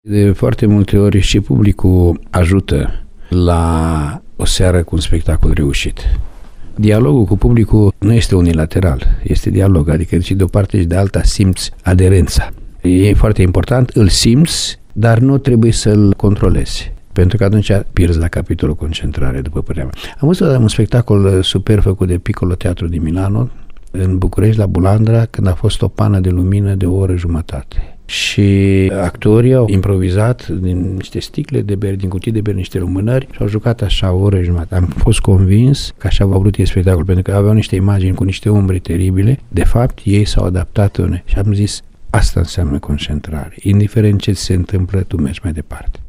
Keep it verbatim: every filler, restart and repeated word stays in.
De foarte multe ori și publicul ajută la o seară cu un spectacol reușit. Dialogul cu publicul nu este unilateral, este dialog, adică și de o parte și de alta simți aderența. E foarte important, îl simți, dar nu trebuie să-l controlezi, pentru că atunci pierzi la capitolul concentrare, după părerea mea. Am văzut un spectacol super făcut de Piccolo Teatru din Milano, în București, la Bulandra, când a fost o pană de lumină de o oră jumătate. Și actorii au improvizat din niște sticle de beri, din cutii de beri, niște lumânări și au jucat așa o oră jumătate. Am fost convins că așa au vrut ei spectacol, pentru că aveau niște imagini cu niște umbre teribile. De fapt, ei s-au adaptat une și am zis, asta înseamnă concentrare. Indiferent ce se întâmplă, tu mergi mai departe.